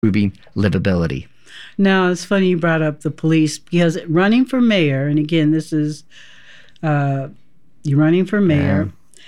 improving livability. Now, it's funny you brought up the police, because running for mayor, and again, this is you're running for mayor.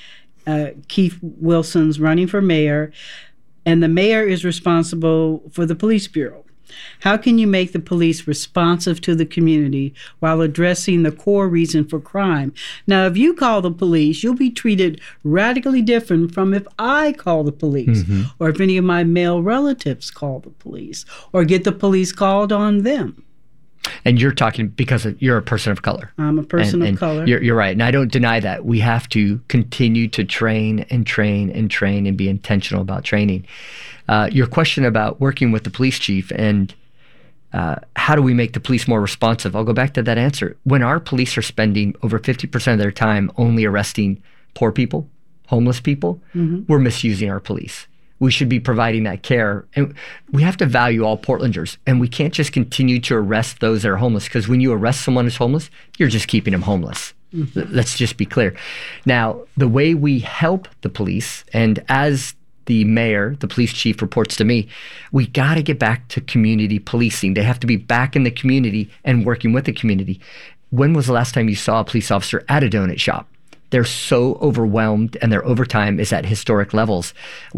Keith Wilson's running for mayor, and the mayor is responsible for the police bureau. How can you make the police responsive to the community while addressing the core reason for crime? Now, if you call the police, you'll be treated radically different from if I call the police, or if any of my male relatives call the police, or get the police called on them. And you're talking because you're a person of color. I'm a person of color. You're right. And I don't deny that. We have to continue to train and train and train and be intentional about training. Your question about working with the police chief and how do we make the police more responsive? I'll go back to that answer. When our police are spending over 50% of their time only arresting poor people, homeless people, we're misusing our police. We should be providing that care. And we have to value all Portlanders. And we can't just continue to arrest those that are homeless, because when you arrest someone who's homeless, you're just keeping them homeless. Let's just be clear. Now, the way we help the police, and as the mayor, the police chief, reports to me, we got to get back to community policing. They have to be back in the community and working with the community. When was the last time you saw a police officer at a donut shop? They're so overwhelmed, and their overtime is at historic levels.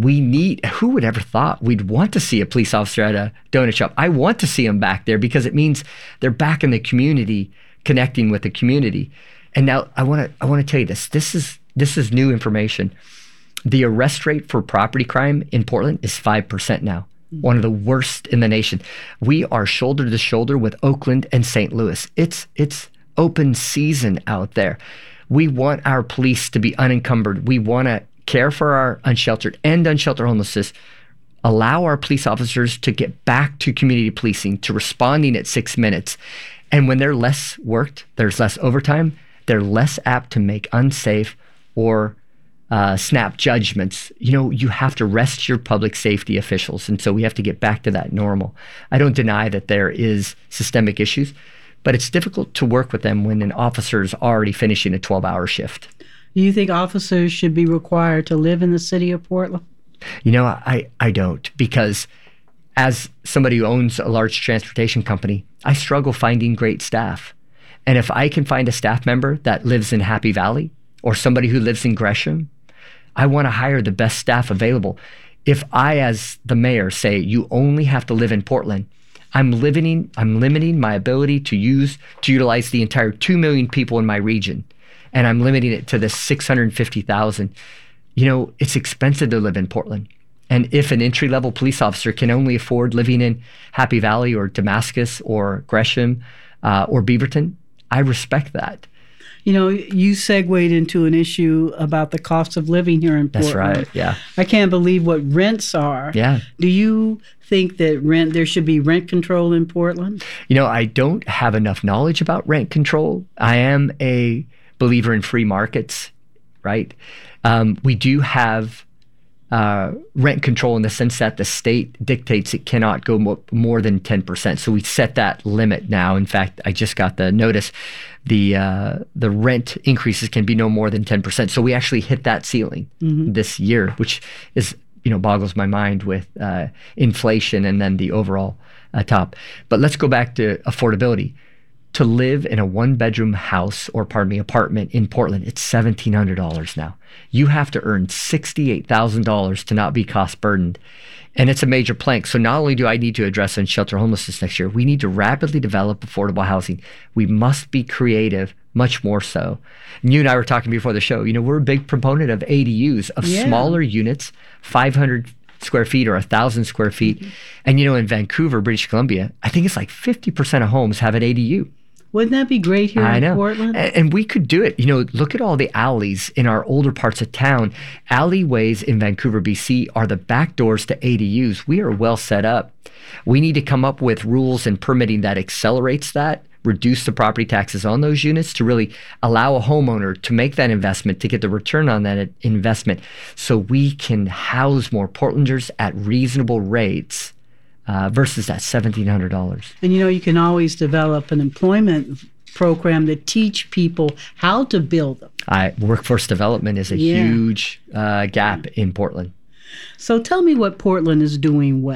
Who would ever thought we'd want to see a police officer at a donut shop? I want to see them back there because it means they're back in the community, connecting with the community. And now I want to tell you this. This is new information. The arrest rate for property crime in Portland is 5% now, one of the worst in the nation. We are shoulder to shoulder with Oakland and St. Louis. It's open season out there. We want our police to be unencumbered. We want to care for our unsheltered and unsheltered homelessness, allow our police officers to get back to community policing, to responding at 6 minutes. And when they're less worked, there's less overtime, they're less apt to make unsafe or snap judgments. You have to rest your public safety officials. And so we have to get back to that normal. I don't deny that there is systemic issues, but it's difficult to work with them when an officer is already finishing a 12-hour shift. Do you think officers should be required to live in the city of Portland? I don't, because as somebody who owns a large transportation company, I struggle finding great staff. And if I can find a staff member that lives in Happy Valley or somebody who lives in Gresham, I want to hire the best staff available. If I, as the mayor, say you only have to live in Portland, I'm limiting my ability to utilize the entire 2 million people in my region. And I'm limiting it to the 650,000. It's expensive to live in Portland. And if an entry-level police officer can only afford living in Happy Valley or Damascus or Gresham or Beaverton, I respect that. You segued into an issue about the cost of living here in Portland. That's right, yeah. I can't believe what rents are. Yeah. Do you think that there should be rent control in Portland? I don't have enough knowledge about rent control. I am a believer in free markets, right? We do have rent control in the sense that the state dictates it cannot go more than 10%. So we set that limit now. In fact, I just got the notice. The rent increases can be no more than 10%. So we actually hit that ceiling this year, which is, boggles my mind with inflation and then the overall top. But let's go back to affordability. To live in a one-bedroom house apartment in Portland, it's $1,700 now. You have to earn $68,000 to not be cost burdened. And it's a major plank. So not only do I need to address unsheltered homelessness next year, we need to rapidly develop affordable housing. We must be creative, much more so. And you and I were talking before the show. We're a big proponent of ADUs, of smaller units, 500 square feet or 1,000 square feet. And in Vancouver, British Columbia, I think it's like 50% of homes have an ADU. Wouldn't that be great here in Portland? And we could do it. Look at all the alleys in our older parts of town. Alleyways in Vancouver, BC are the back doors to ADUs. We are well set up. We need to come up with rules and permitting that accelerates that, reduce the property taxes on those units to really allow a homeowner to make that investment, to get the return on that investment, so we can house more Portlanders at reasonable rates. Versus that $1,700. And you can always develop an employment program to teach people how to build them. Workforce development is a huge gap in Portland. So tell me what Portland is doing well.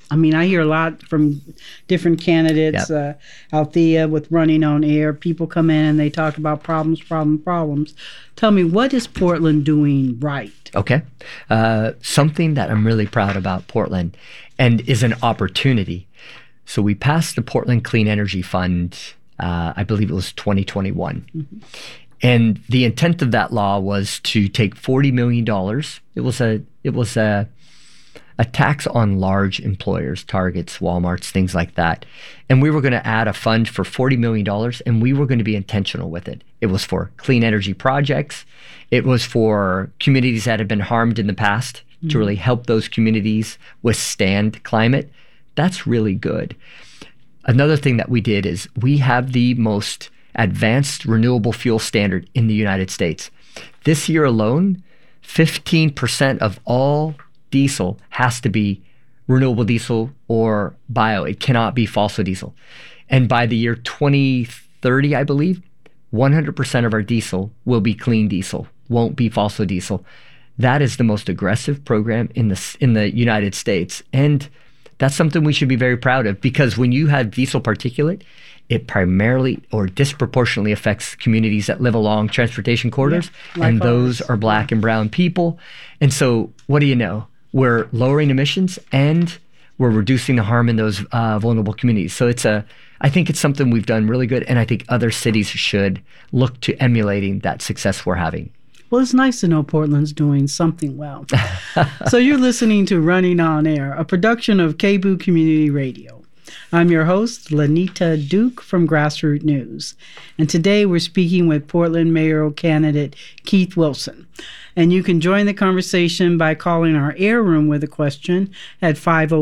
I mean, I hear a lot from different candidates, Althea with Running on Air. People come in and they talk about problems. Tell me, what is Portland doing right? Okay. Something that I'm really proud about Portland and is an opportunity. So we passed the Portland Clean Energy Fund, I believe it was 2021. Mm-hmm. And the intent of that law was to take $40 million. It was a tax on large employers, Targets, Walmarts, things like that. And we were going to add a fund for $40 million, and we were going to be intentional with it. It was for clean energy projects. It was for communities that had been harmed in the past, to really help those communities withstand climate. That's really good. Another thing that we did is we have the most advanced renewable fuel standard in the United States. This year alone, 15% of all diesel has to be renewable diesel or bio. It cannot be fossil diesel. And by the year 2030, I believe, 100% of our diesel will be clean diesel, won't be fossil diesel. That is the most aggressive program in the United States. And that's something we should be very proud of, because when you have diesel particulate, it primarily or disproportionately affects communities that live along transportation corridors, and those are Black and brown people. And so what do you know? We're lowering emissions and we're reducing the harm in those vulnerable communities. So I think it's something we've done really good, and I think other cities should look to emulating that success we're having. Well, it's nice to know Portland's doing something well. So you're listening to Running on Air, a production of KBOO Community Radio. I'm your host, Lanita Duke from Grassroots News. And today we're speaking with Portland mayoral candidate Keith Wilson. And you can join the conversation by calling our air room with a question at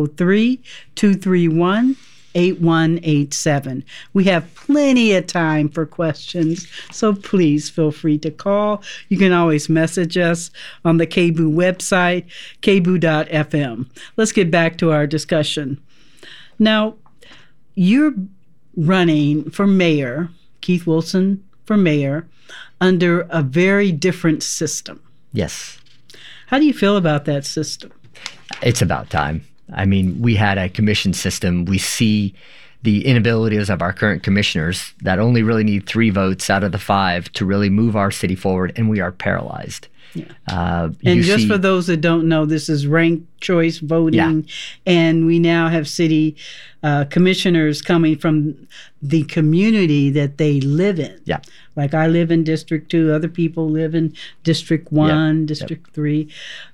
503-231-8187. We have plenty of time for questions, so please feel free to call. You can always message us on the KBOO website, kboo.fm. Let's get back to our discussion. Now, you're running for mayor, Keith Wilson for mayor, under a very different system. Yes. How do you feel about that system? It's about time. I mean, we had a commission system. We see the inabilities of our current commissioners that only really need 3 votes out of the 5 to really move our city forward, and we are paralyzed. Yeah. And just for those that don't know, this is ranked choice voting, and we now have city commissioners coming from the community that they live in. Yeah. Like I live in District 2, other people live in District 1, District 3.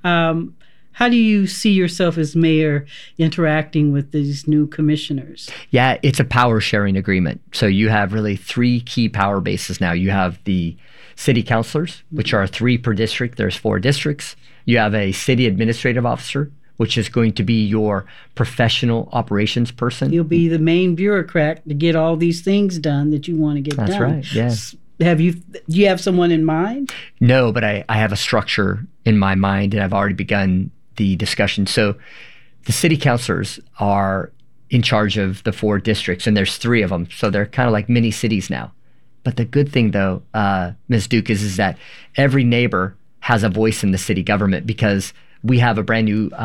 How do you see yourself as mayor interacting with these new commissioners? Yeah, it's a power sharing agreement. So you have really 3 key power bases now. You have the city councilors, which are 3 per district. There's 4 districts. You have a city administrative officer, which is going to be your professional operations person. You'll be the main bureaucrat to get all these things done that you want to get done. That's right, yeah. Do you have someone in mind? No, but I have a structure in my mind, and I've already begun the discussion. So the city councilors are in charge of the 4 districts, and there's 3 of them. So they're kind of like mini cities now. But the good thing, though, Ms. Duke, is that every neighbor has a voice in the city government, because we have a brand new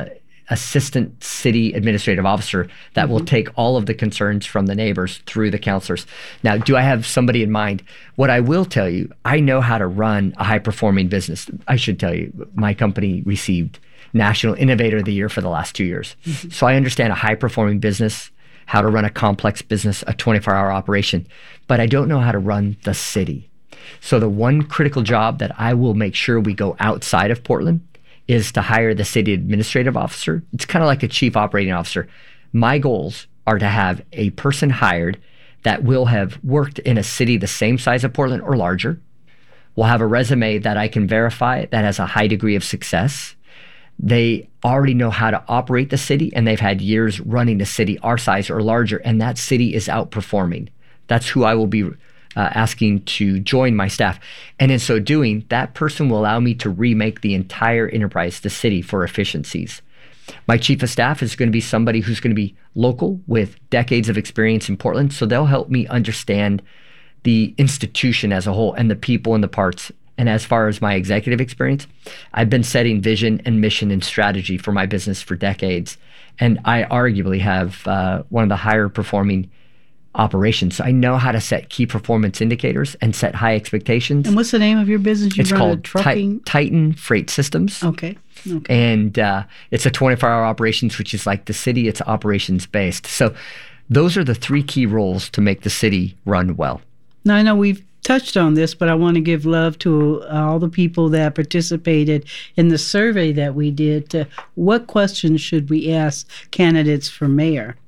assistant city administrative officer that will take all of the concerns from the neighbors through the councilors. Now, do I have somebody in mind? What I will tell you, I know how to run a high-performing business. I should tell you, my company received National Innovator of the Year for the last 2 years. Mm-hmm. So I understand a high-performing business, how to run a complex business, a 24-hour operation, but I don't know how to run the city. So the one critical job that I will make sure we go outside of Portland is to hire the city administrative officer. It's kind of like a chief operating officer. My goals are to have a person hired that will have worked in a city the same size of Portland or larger, will have a resume that I can verify that has a high degree of success. They already know how to operate the city, and they've had years running the city our size or larger, and that city is outperforming. That's who I will be asking to join my staff. And in so doing, that person will allow me to remake the entire enterprise, the city, for efficiencies. My chief of staff is going to be somebody who's going to be local with decades of experience in Portland, so they'll help me understand the institution as a whole and the people and the parts. And as far as my executive experience, I've been setting vision and mission and strategy for my business for decades. And I arguably have one of the higher performing operations. So I know how to set key performance indicators and set high expectations. And what's the name of your business? It's called Titan Freight Systems. Okay. And it's a 24-hour operations, which is like the city. It's operations based. So those are the three key roles to make the city run well. Now, I know we've touched on this, but I want to give love to all the people that participated in the survey that we did. To what questions should we ask candidates for mayor?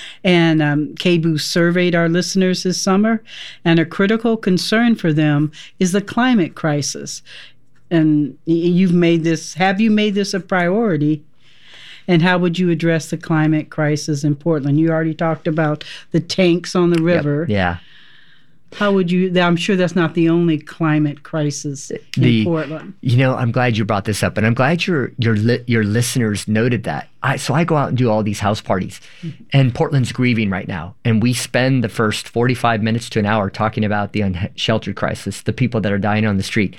And KBOO surveyed our listeners this summer, and a critical concern for them is the climate crisis. And have you made this a priority? And how would you address the climate crisis in Portland? You already talked about the tanks on the river. Yep. Yeah. How would you? I'm sure that's not the only climate crisis in Portland. I'm glad you brought this up, and I'm glad your listeners noted that. So I go out and do all these house parties, and Portland's grieving right now, and we spend the first 45 minutes to an hour talking about the unsheltered crisis, the people that are dying on the street.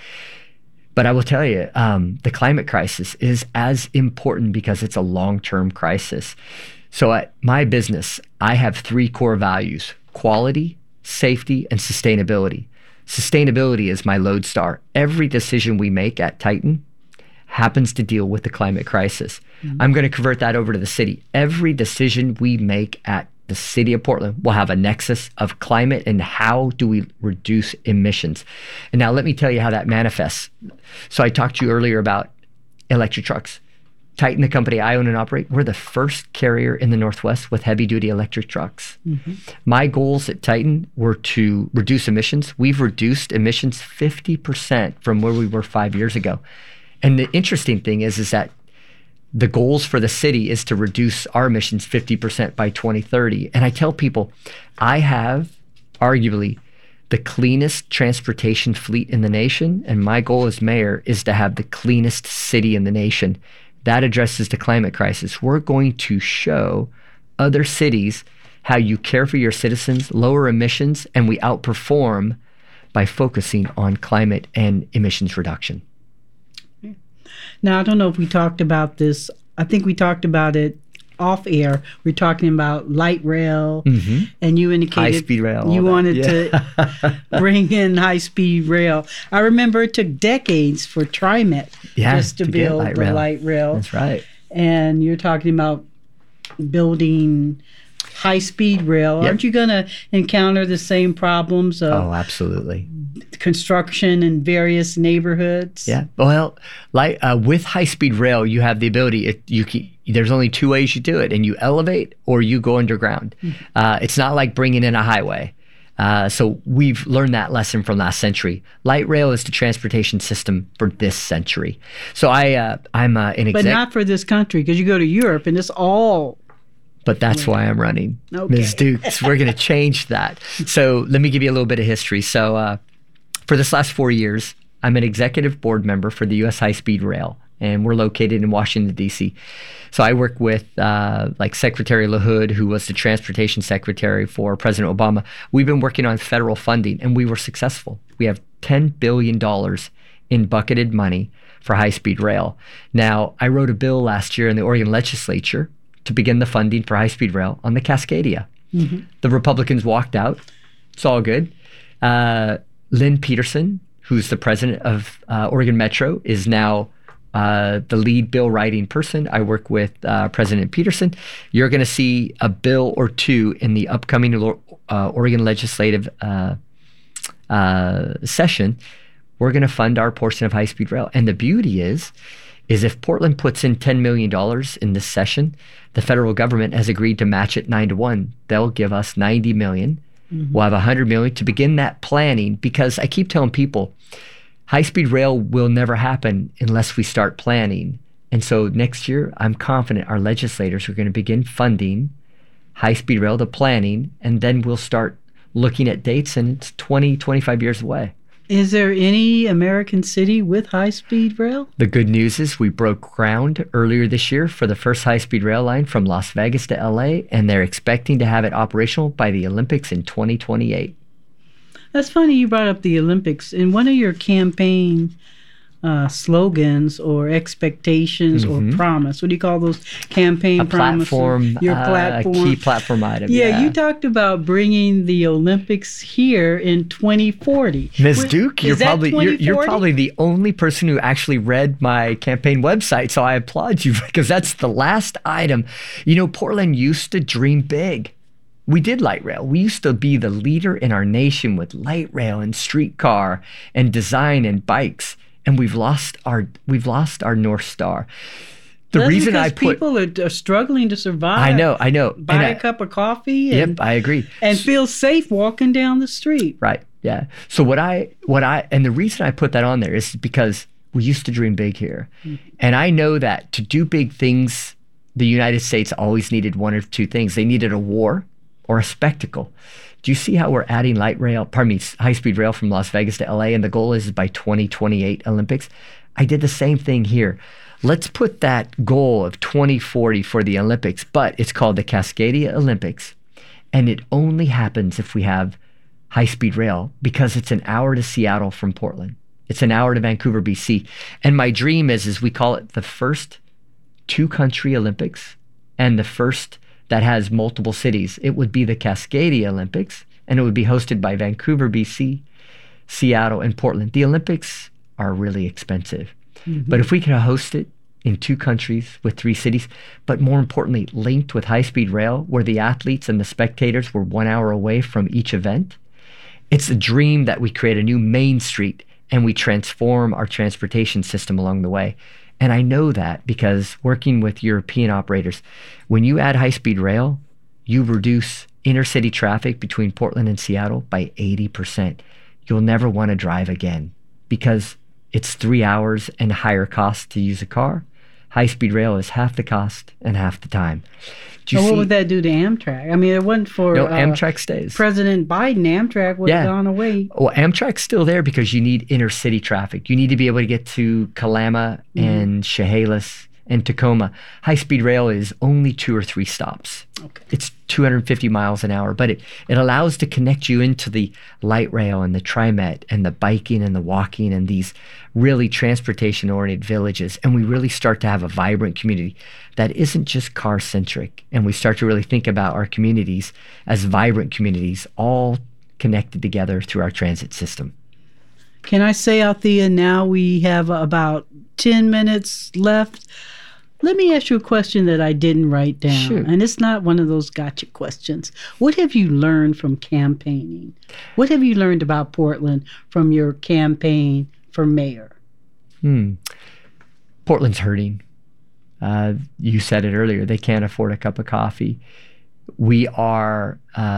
But I will tell you, the climate crisis is as important because it's a long-term crisis. So at my business, I have three core values: quality, safety, and sustainability. Sustainability is my lodestar. Every decision we make at Titan happens to deal with the climate crisis. Mm-hmm. I'm going to convert that over to the city. Every decision we make at the city of Portland will have a nexus of climate and how do we reduce emissions. And now let me tell you how that manifests. So I talked to you earlier about electric trucks. Titan, the company I own and operate, we're the first carrier in the Northwest with heavy-duty electric trucks. Mm-hmm. My goals at Titan were to reduce emissions. We've reduced emissions 50% from where we were 5 years ago. And the interesting thing is that the goals for the city is to reduce our emissions 50% by 2030. And I tell people, I have arguably the cleanest transportation fleet in the nation, and my goal as mayor is to have the cleanest city in the nation. That addresses the climate crisis. We're going to show other cities how you care for your citizens, lower emissions, and we outperform by focusing on climate and emissions reduction. Now, I don't know if we talked about this. I think we talked about it off air. We're talking about light rail, mm-hmm. and you indicated high-speed rail. You wanted to bring in high-speed rail. I remember it took decades for TriMet just to build the light rail. That's right. And you're talking about building high-speed rail. Yep. Aren't you going to encounter the same problems of absolutely. Construction in various neighborhoods? Yeah. Well, with high-speed rail, you have the ability. There's only two ways you do it, and you elevate or you go underground. Mm-hmm. It's not like bringing in a highway. So we've learned that lesson from last century. Light rail is the transportation system for this century. So I'm an exec. But not for this country, because you go to Europe and it's all. But that's why I'm running, Ms. Dukes. We're going to change that. So let me give you a little bit of history. So for this last 4 years, I'm an executive board member for the U.S. High-Speed Rail, and we're located in Washington, D.C. So I work with like Secretary LaHood, who was the transportation secretary for President Obama. We've been working on federal funding, and we were successful. We have $10 billion in bucketed money for high-speed rail. Now, I wrote a bill last year in the Oregon legislature to begin the funding for high-speed rail on the Cascadia. Mm-hmm. The Republicans walked out. It's all good. Lynn Peterson, who's the president of Oregon Metro, is now the lead bill writing person. I work with President Peterson. You're going to see a bill or two in the upcoming Oregon legislative session. We're going to fund our portion of high-speed rail. And the beauty is if Portland puts in $10 million in this session, the federal government has agreed to match it 9-1. They'll give us $90 million. Mm-hmm. We'll have $100 million to begin that planning, because I keep telling people, high-speed rail will never happen unless we start planning. And so next year, I'm confident our legislators are going to begin funding high-speed rail, the planning, and then we'll start looking at dates, and it's 20, 25 years away. Is there any American city with high-speed rail? The good news is we broke ground earlier this year for the first high-speed rail line from Las Vegas to LA, and they're expecting to have it operational by the Olympics in 2028. That's funny you brought up the Olympics. In one of your campaign slogans or expectations or promise. What do you call those campaign promises? Platform, your platform. a key platform item. Yeah, you talked about bringing the Olympics here in 2040. Ms. Duke, you're probably the only person who actually read my campaign website, so I applaud you because that's the last item. You know, Portland used to dream big. We did light rail. We used to be the leader in our nation with light rail and streetcar and design and bikes. And we've lost our North Star. That's reason I put people are struggling to survive. I know. Buy a cup of coffee. And, I agree. And feel safe walking down the street. Right. Yeah. So and the reason I put that on there is because we used to dream big here, and I know that to do big things, the United States always needed one of two things. They needed a war or a spectacle. Do you see how we're adding high-speed rail from Las Vegas to LA, and the goal is by 2028 Olympics? I did the same thing here. Let's put that goal of 2040 for the Olympics, but it's called the Cascadia Olympics, and it only happens if we have high-speed rail because it's an hour to Seattle from Portland. It's an hour to Vancouver, BC. And my dream is we call it the first two-country Olympics and the first that has multiple cities. It would be the Cascadia Olympics, and it would be hosted by Vancouver, BC, Seattle, and Portland. The Olympics are really expensive. But if we could host it in two countries with three cities, but more importantly, linked with high-speed rail, where the athletes and the spectators were 1 hour away from each event, it's a dream that we create a new main street and we transform our transportation system along the way. And I know that because working with European operators, when you add high-speed rail, you reduce intercity traffic between Portland and Seattle by 80%. You'll never want to drive again because it's 3 hours and higher cost to use a car. High-speed rail is half the cost and half the time. What would that do to Amtrak? I mean, it wasn't for Amtrak stays. President Biden. Amtrak would have gone away. Well, Amtrak's still there because you need intercity traffic. You need to be able to get to Kalama and Chehalis and Tacoma. High-speed rail is only 2 or 3 stops. Okay. It's 250 miles an hour, but it allows to connect you into the light rail and the TriMet and the biking and the walking and these really transportation-oriented villages. And we really start to have a vibrant community that isn't just car-centric. And we start to really think about our communities as vibrant communities, all connected together through our transit system. Can I say, Althea, now we have about 10 minutes left. Let me ask you a question that I didn't write down. Sure. And it's not one of those gotcha questions. What have you learned from campaigning? What have you learned about Portland from your campaign for mayor? Portland's hurting. You said it earlier. They can't afford a cup of coffee. We are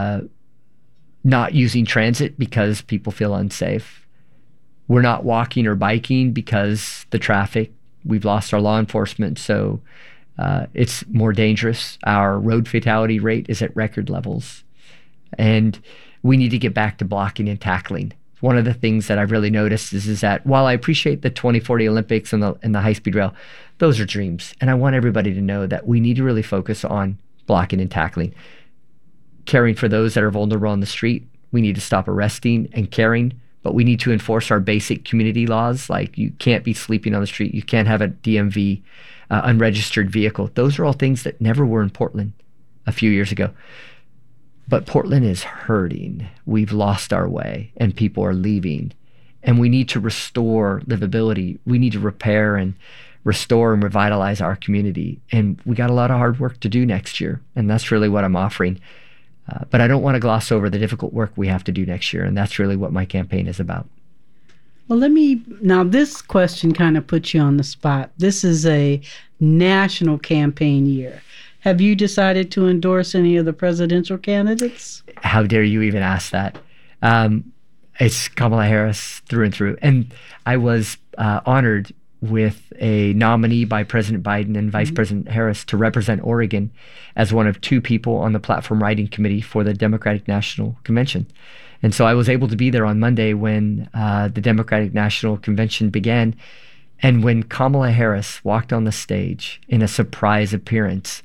not using transit because people feel unsafe. We're not walking or biking because the traffic. We've lost our law enforcement, so it's more dangerous. Our road fatality rate is at record levels. And we need to get back to blocking and tackling. One of the things that I've really noticed is that while I appreciate the 2040 Olympics and the high-speed rail, those are dreams. And I want everybody to know that we need to really focus on blocking and tackling. Caring for those that are vulnerable on the street. We need to stop arresting and caring. But we need to enforce our basic community laws, like you can't be sleeping on the street, you can't have a DMV, unregistered vehicle. Those are all things that never were in Portland a few years ago. But Portland is hurting. We've lost our way, and people are leaving. And we need to restore livability. We need to repair and restore and revitalize our community. And we got a lot of hard work to do next year, and that's really what I'm offering. But I don't want to gloss over the difficult work we have to do next year, and that's really what my campaign is about. Well, now this question kind of puts you on the spot. This is a national campaign year. Have you decided to endorse any of the presidential candidates? How dare you even ask that? It's Kamala Harris through and through. And I was honored with a nominee by President Biden and Vice President Harris to represent Oregon as one of 2 people on the platform writing committee for the Democratic National Convention. And so I was able to be there on Monday when the Democratic National Convention began. And when Kamala Harris walked on the stage in a surprise appearance,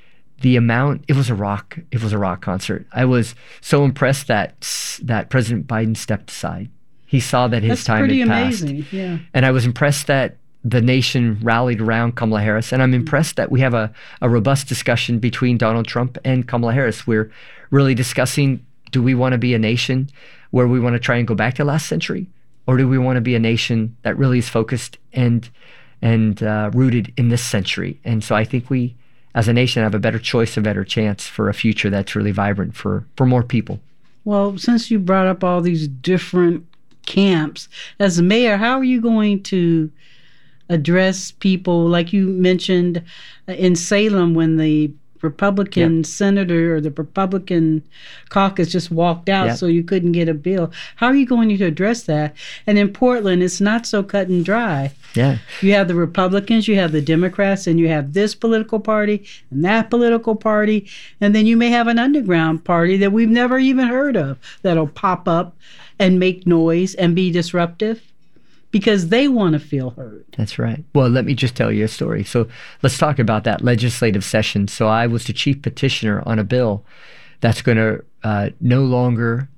it was a rock concert. I was so impressed that President Biden stepped aside He saw that his That's time pretty had passed. amazing. Yeah. And I was impressed that the nation rallied around Kamala Harris. And I'm impressed that we have a robust discussion between Donald Trump and Kamala Harris. We're really discussing, do we want to be a nation where we want to try and go back to last century? Or do we want to be a nation that really is focused and rooted in this century? And so I think we, as a nation, have a better choice, a better chance for a future that's really vibrant for more people. Well, since you brought up all these different camps, as mayor, how are you going to address people, like you mentioned in Salem when the Republican senator or the Republican caucus just walked out, so you couldn't get a bill? How are you going to address that? And in Portland, it's not so cut and dry. Yeah. You have the Republicans, you have the Democrats, and you have this political party and that political party. And then you may have an underground party that we've never even heard of that'll pop up and make noise and be disruptive because they want to feel heard. That's right. Well, let me just tell you a story. So let's talk about that legislative session. So I was the chief petitioner on a bill that's going to no longer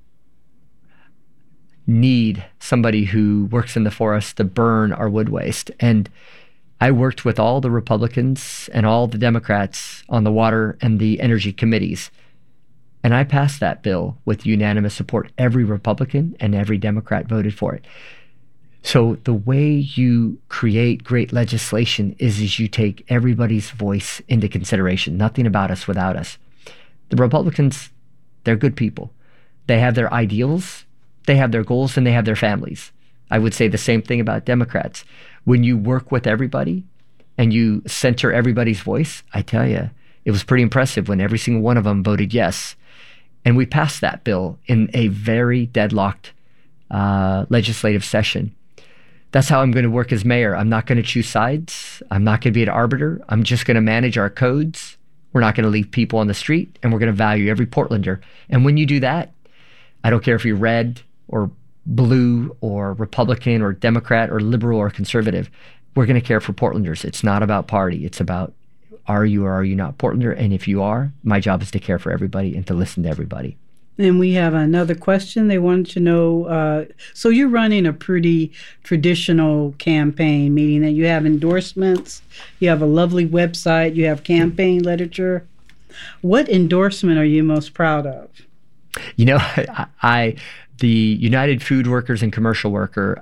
need somebody who works in the forest to burn our wood waste. And I worked with all the Republicans and all the Democrats on the water and the energy committees. And I passed that bill with unanimous support. Every Republican and every Democrat voted for it. So the way you create great legislation is you take everybody's voice into consideration. Nothing about us without us. The Republicans, they're good people. They have their ideals, they have their goals, and they have their families. I would say the same thing about Democrats. When you work with everybody and you center everybody's voice, I tell you, it was pretty impressive when every single one of them voted yes. And we passed that bill in a very deadlocked legislative session. That's how I'm going to work as mayor. I'm not going to choose sides. I'm not going to be an arbiter. I'm just going to manage our codes. We're not going to leave people on the street, and we're going to value every Portlander. And when you do that, I don't care if you're red or blue or Republican or Democrat or liberal or conservative, we're going to care for Portlanders. It's not about party. It's about, are you or are you not Portlander? And if you are, my job is to care for everybody and to listen to everybody. And we have another question. They wanted to know, so you're running a pretty traditional campaign, meaning that you have endorsements, you have a lovely website, you have campaign literature. What endorsement are you most proud of? You know, the United Food Workers and Commercial Worker,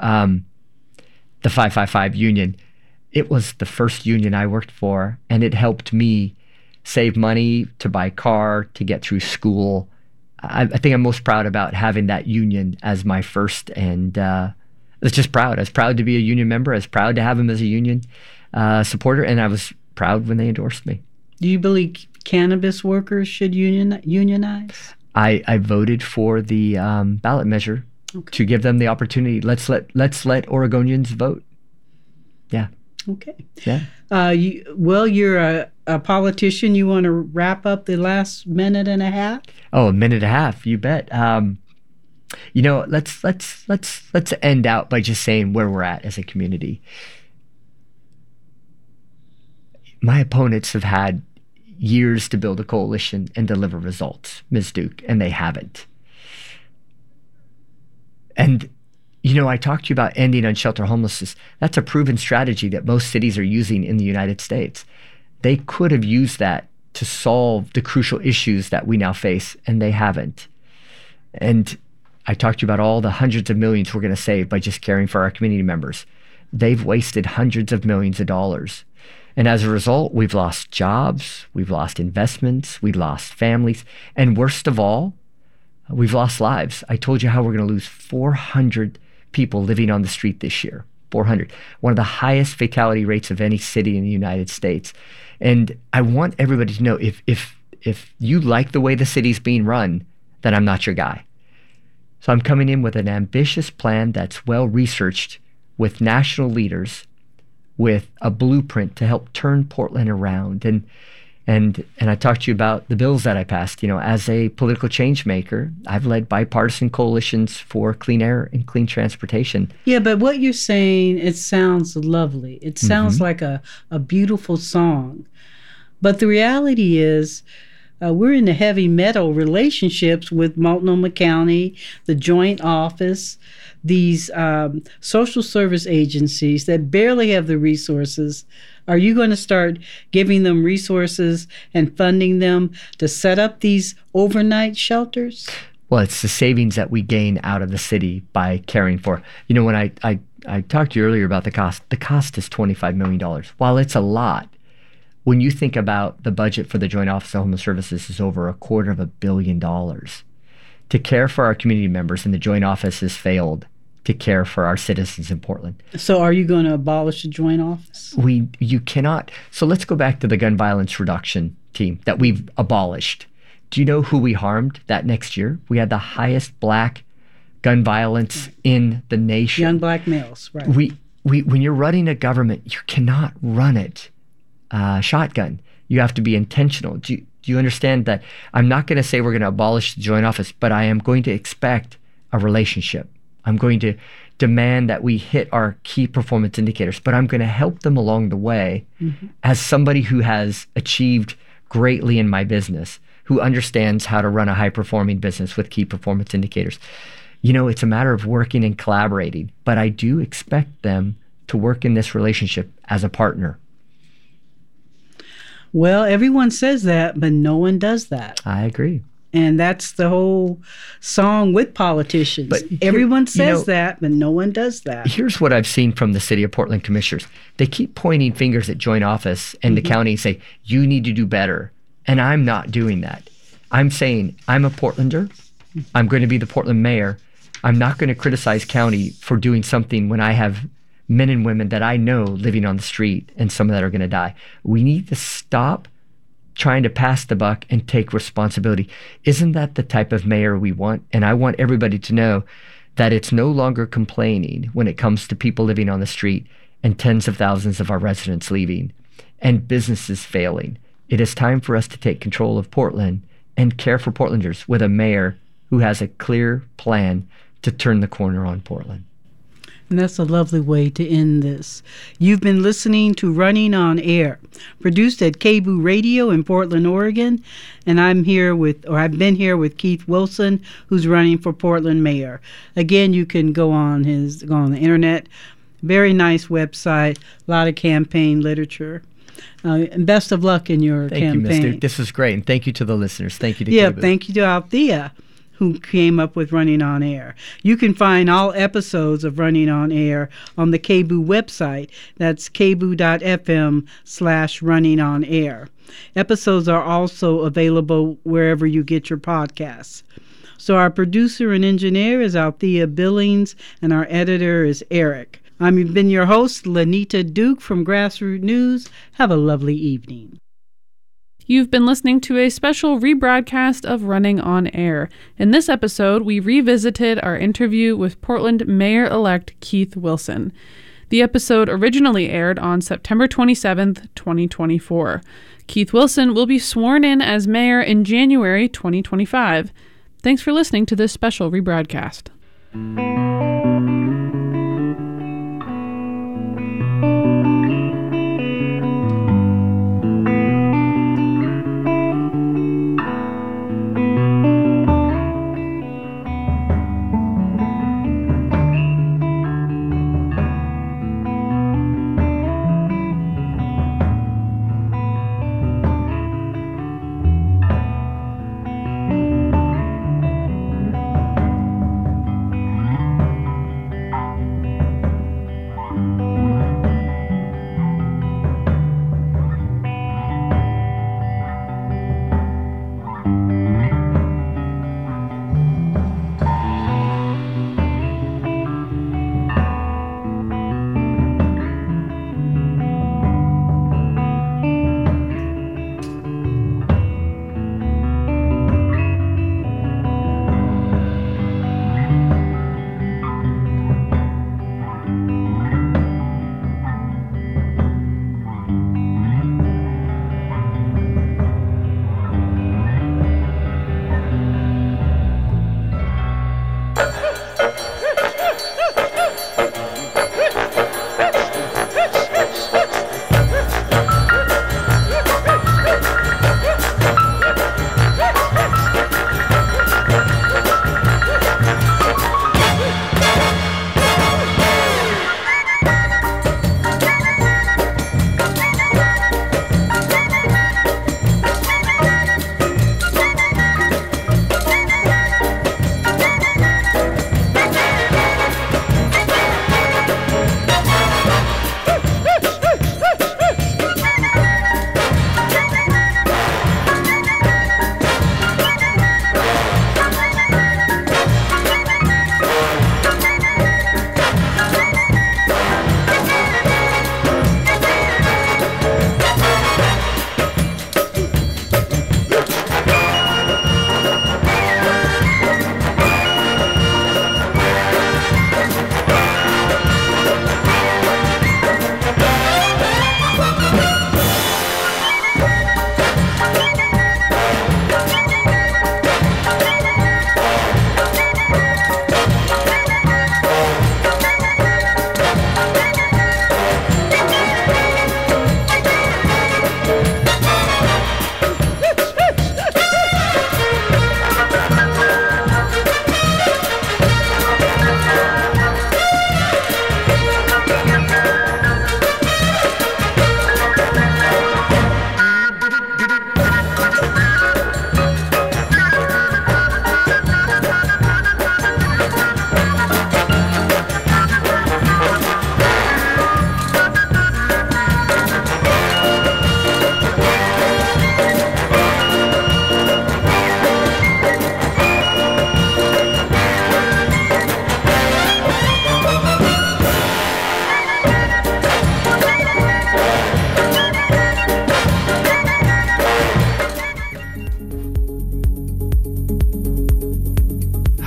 the 555 union, it was the first union I worked for, and it helped me save money to buy a car, to get through school. I think I'm most proud about having that union as my first, and I was just proud. I was proud to be a union member. I was proud to have him as a union supporter, and I was proud when they endorsed me. Do you believe cannabis workers should unionize? I voted for the ballot measure to give them the opportunity. Let's let Oregonians vote. Yeah. Okay. Yeah. You're a politician. You want to wrap up the last minute and a half? Oh, a minute and a half. You bet. You know, let's end out by just saying where we're at as a community. My opponents have had years to build a coalition and deliver results, Ms. Duke, and they haven't. And you know, I talked to you about ending unsheltered homelessness. That's a proven strategy that most cities are using in the United States. They could have used that to solve the crucial issues that we now face, and they haven't. And I talked to you about all the hundreds of millions we're going to save by just caring for our community members. They've wasted hundreds of millions of dollars. And as a result, we've lost jobs, we've lost investments, we've lost families, and worst of all, we've lost lives. I told you how we're going to lose 400 people living on the street this year. 400. One of the highest fatality rates of any city in the United States. And I want everybody to know, if you like the way the city's being run, then I'm not your guy. So I'm coming in with an ambitious plan that's well researched with national leaders, with a blueprint to help turn Portland around. And I talked to you about the bills that I passed. You know, as a political change maker, I've led bipartisan coalitions for clean air and clean transportation. Yeah, but what you're saying, it sounds lovely. It sounds like a beautiful song. But the reality is, we're in the heavy metal relationships with Multnomah County, the Joint Office, these social service agencies that barely have the resources. Are you going to start giving them resources and funding them to set up these overnight shelters? Well, it's the savings that we gain out of the city by caring for. When I talked to you earlier about the cost is $25 million. While it's a lot, when you think about the budget for the Joint Office of Homeless Services is over $250 million. To care for our community members, and the Joint Office has failed to care for our citizens in Portland. So are you going to abolish the Joint Office? You cannot. So let's go back to the gun violence reduction team that we've abolished. Do you know who we harmed that next year? We had the highest black gun violence in the nation. Young black males, right. When you're running a government, you cannot run it shotgun. You have to be intentional. Do you understand that? I'm not going to say we're going to abolish the Joint Office, but I am going to expect a relationship. I'm going to demand that we hit our key performance indicators, but I'm going to help them along the way as somebody who has achieved greatly in my business, who understands how to run a high-performing business with key performance indicators. It's a matter of working and collaborating, but I do expect them to work in this relationship as a partner. Well, everyone says that, but no one does that. I agree. And that's the whole song with politicians. But everyone says that, but no one does that. Here's what I've seen from the City of Portland commissioners. They keep pointing fingers at Joint Office and the county and say, you need to do better. And I'm not doing that. I'm saying, I'm a Portlander. I'm going to be the Portland mayor. I'm not going to criticize county for doing something when I have men and women that I know living on the street and some that are going to die. We need to stop trying to pass the buck and take responsibility. Isn't that the type of mayor we want? And I want everybody to know that it's no longer complaining when it comes to people living on the street and tens of thousands of our residents leaving and businesses failing. It is time for us to take control of Portland and care for Portlanders with a mayor who has a clear plan to turn the corner on Portland. And that's a lovely way to end this. You've been listening to Running on Air, produced at KBOO Radio in Portland, Oregon. And I've been here with Keith Wilson, who's running for Portland mayor. Again, you can go on the internet. Very nice website, a lot of campaign literature. And best of luck in your campaign. Thank you, Mister. This was great. And thank you to the listeners. Thank you to KBOO. Thank you to Althea, who came up with Running on Air. You can find all episodes of Running on Air on the KBOO website. That's kboo.fm/runningonair. Episodes are also available wherever you get your podcasts. So our producer and engineer is Althea Billings, and our editor is Eric. I've been your host, Lanita Duke from Grassroots News. Have a lovely evening. You've been listening to a special rebroadcast of Running on Air. In this episode, we revisited our interview with Portland Mayor-elect Keith Wilson. The episode originally aired on September 27th, 2024. Keith Wilson will be sworn in as mayor in January 2025. Thanks for listening to this special rebroadcast.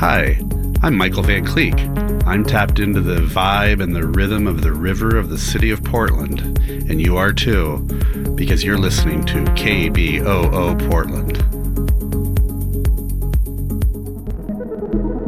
Hi, I'm Michael Van Cleek. I'm tapped into the vibe and the rhythm of the river of the city of Portland, and you are too, because you're listening to KBOO Portland.